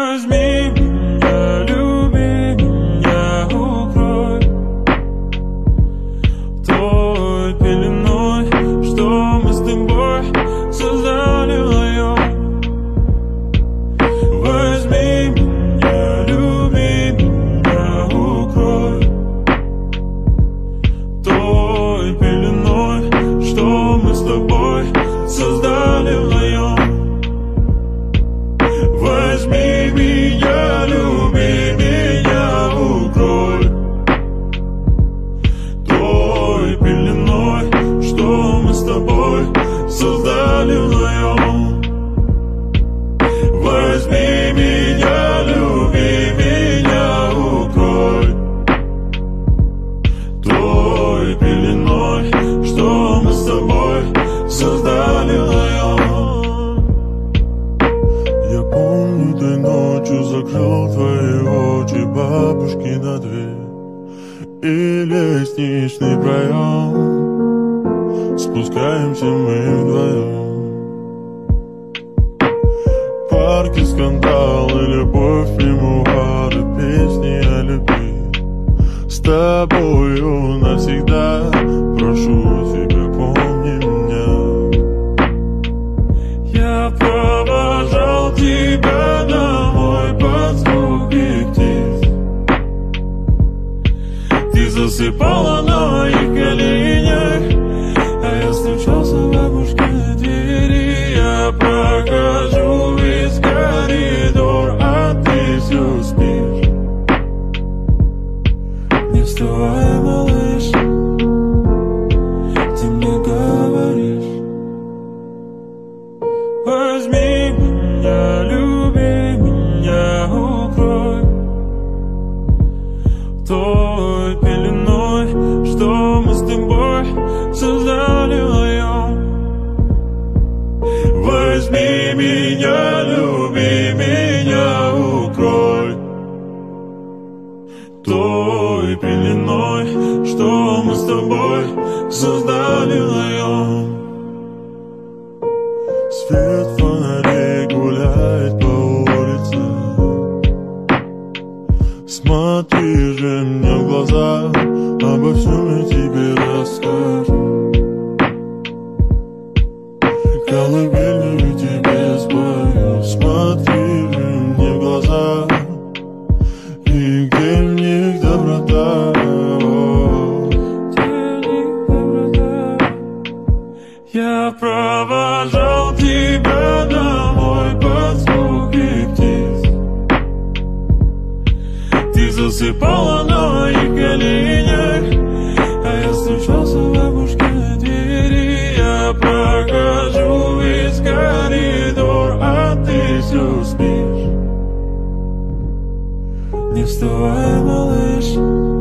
Возьми меня, люби меня, укрой той пеленой, что мы с тобой создали вдвоем. Возьми меня, люби меня, укрой той пеленой, что мы с тобой создали вдвоем. Возьми меня, люби меня, укрой той пеленой, что мы с тобой создали вдвоем. Возьми меня, люби меня, укрой той пеленой, что мы с тобой создали вдвоем. Я помню, той ночью закрыл твои очи, бабушки на дверь и лестничный проем. Спускаемся мы вдвоем. Парки, скандалы, любовь, мемуары, песни о любви. С тобою навсегда, прошу тебя, помни меня. Я провожал тебя домой под звуки птиц. Ты засыпала на моих коленях, а я стучался в бабушкиной двери. Я прохожу весь коридор, а ты все спишь. Не вставай, малыш, ты мне говоришь. Возьми меня, люби меня, укрой той пеленой, что мы с тобой создали вдвоем. Возьми меня, люби меня, укрой той пеленой, что мы с тобой создали вдвоем. Свет фонарей гуляет по улице. Смотри же мне в глаза, обо всем я тебе расскажу. Колыбельную тебе спою. Смотри же мне в глаза, и где в них доброта. Я провожал тебя домой под звуки птиц. Ты засыпала на моих коленях, а я стучался в бабушкиной двери. Я прохожу весь коридор, а ты все спишь. Не вставай, малыш,